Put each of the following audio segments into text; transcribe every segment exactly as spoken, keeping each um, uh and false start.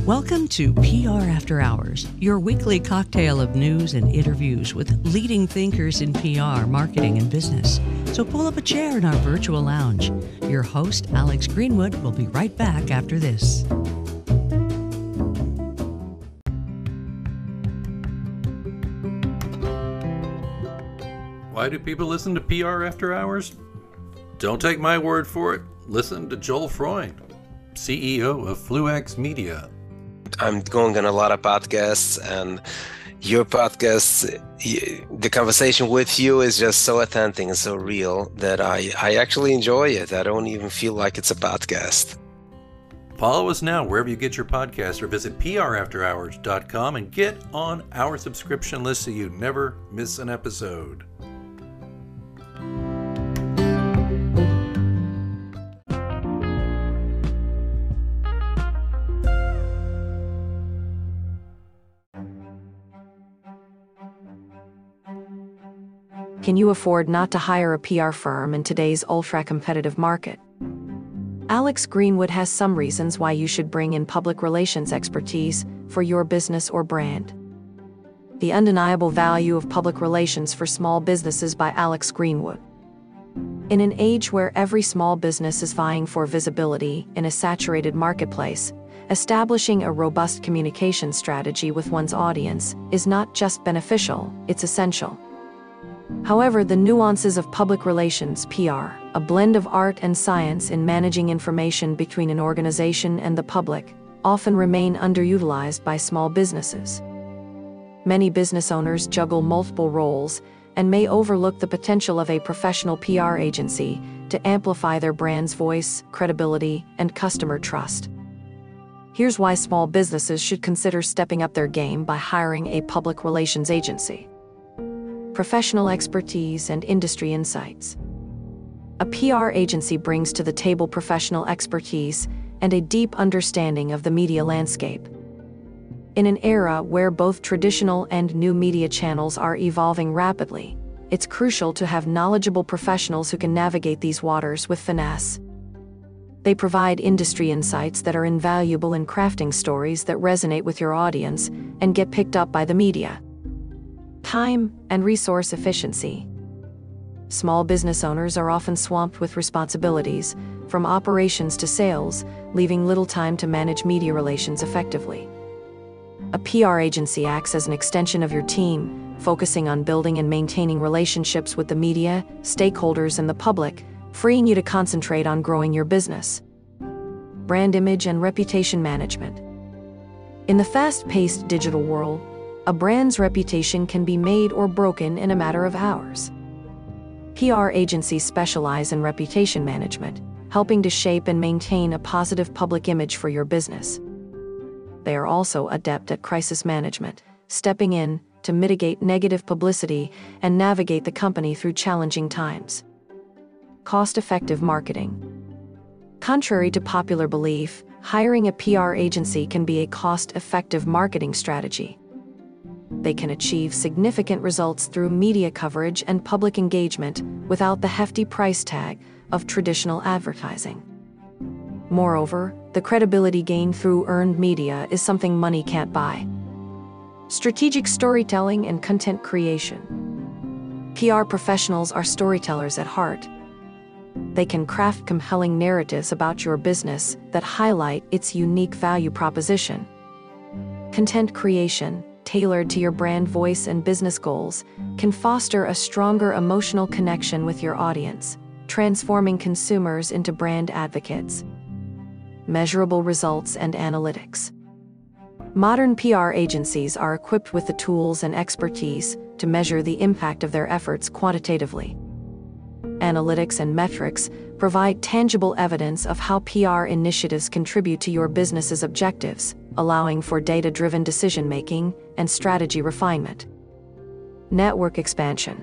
Welcome to P R After Hours, your weekly cocktail of news and interviews with leading thinkers in P R, marketing, and business. So pull up a chair in our virtual lounge. Your host, Alex Greenwood, will be right back after this. Why do people listen to P R After Hours? Don't take my word for it. Listen to Joel Freund, C E O of Fluax Media. I'm going on a lot of podcasts, and your podcast, the conversation with you is just so authentic and so real that I, I actually enjoy it. I don't even feel like it's a podcast. Follow us now wherever you get your podcasts, or visit P R after hours dot com and get on our subscription list so you never miss an episode. Can you afford not to hire a P R firm in today's ultra-competitive market? Alex Greenwood has some reasons why you should bring in public relations expertise for your business or brand. The Undeniable Value of Public Relations for Small Businesses by Alex Greenwood. In an age where every small business is vying for visibility in a saturated marketplace, establishing a robust communication strategy with one's audience is not just beneficial, it's essential. However, the nuances of public relations P R, a blend of art and science in managing information between an organization and the public, often remain underutilized by small businesses. Many business owners juggle multiple roles and may overlook the potential of a professional P R agency to amplify their brand's voice, credibility, and customer trust. Here's why small businesses should consider stepping up their game by hiring a public relations agency. Professional expertise and industry insights. A P R agency brings to the table professional expertise and a deep understanding of the media landscape. In an era where both traditional and new media channels are evolving rapidly, it's crucial to have knowledgeable professionals who can navigate these waters with finesse. They provide industry insights that are invaluable in crafting stories that resonate with your audience and get picked up by the media. Time and resource efficiency. Small business owners are often swamped with responsibilities, from operations to sales, leaving little time to manage media relations effectively. A P R agency acts as an extension of your team, focusing on building and maintaining relationships with the media, stakeholders, and the public, freeing you to concentrate on growing your business. Brand image and reputation management. In the fast-paced digital world, a brand's reputation can be made or broken in a matter of hours. P R agencies specialize in reputation management, helping to shape and maintain a positive public image for your business. They are also adept at crisis management, stepping in to mitigate negative publicity and navigate the company through challenging times. Cost-effective marketing. Contrary to popular belief, hiring a P R agency can be a cost-effective marketing strategy. They can achieve significant results through media coverage and public engagement without the hefty price tag of traditional advertising. Moreover, the credibility gained through earned media is something money can't buy. Strategic storytelling and content creation. P R professionals are storytellers at heart. They can craft compelling narratives about your business that highlight its unique value proposition. Content creation, tailored to your brand voice and business goals, can foster a stronger emotional connection with your audience, transforming consumers into brand advocates. Measurable results and analytics. Modern P R agencies are equipped with the tools and expertise to measure the impact of their efforts quantitatively. Analytics and metrics provide tangible evidence of how P R initiatives contribute to your business's objectives, allowing for data-driven decision-making and strategy refinement. Network expansion.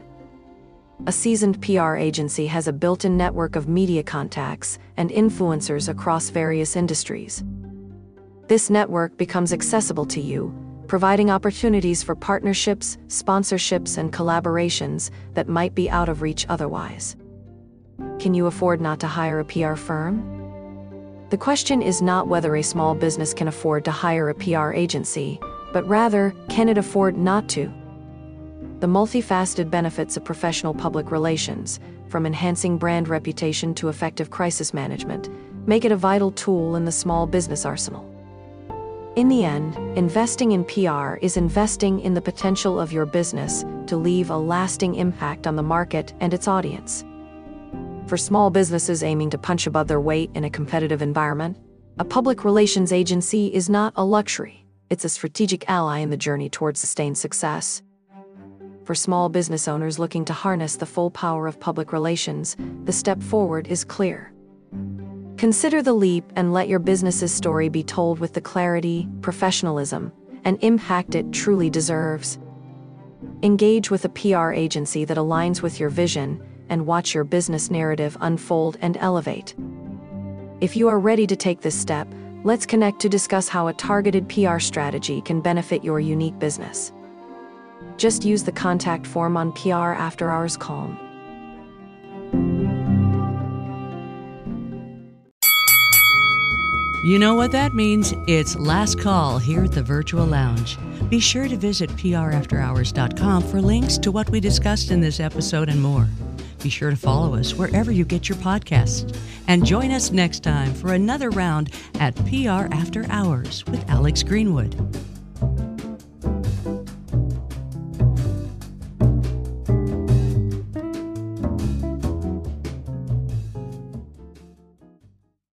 A seasoned P R agency has a built-in network of media contacts and influencers across various industries. This network becomes accessible to you, providing opportunities for partnerships, sponsorships, and collaborations that might be out of reach otherwise. Can you afford not to hire a P R firm? The question is not whether a small business can afford to hire a P R agency, but rather, can it afford not to? The multifaceted benefits of professional public relations, from enhancing brand reputation to effective crisis management, make it a vital tool in the small business arsenal. In the end, investing in P R is investing in the potential of your business to leave a lasting impact on the market and its audience. For small businesses aiming to punch above their weight in a competitive environment, a public relations agency is not a luxury, it's a strategic ally in the journey towards sustained success. For small business owners looking to harness the full power of public relations, the step forward is clear. Consider the leap and let your business's story be told with the clarity, professionalism, and impact it truly deserves. Engage with a P R agency that aligns with your vision and watch your business narrative unfold and elevate. If you are ready to take this step, let's connect to discuss how a targeted P R strategy can benefit your unique business. Just use the contact form on P R After Hours Calm. You know what that means? It's last call here at the Virtual Lounge. Be sure to visit P R after hours dot com for links to what we discussed in this episode and more. Be sure to follow us wherever you get your podcasts. And join us next time for another round at P R After Hours with Alex Greenwood.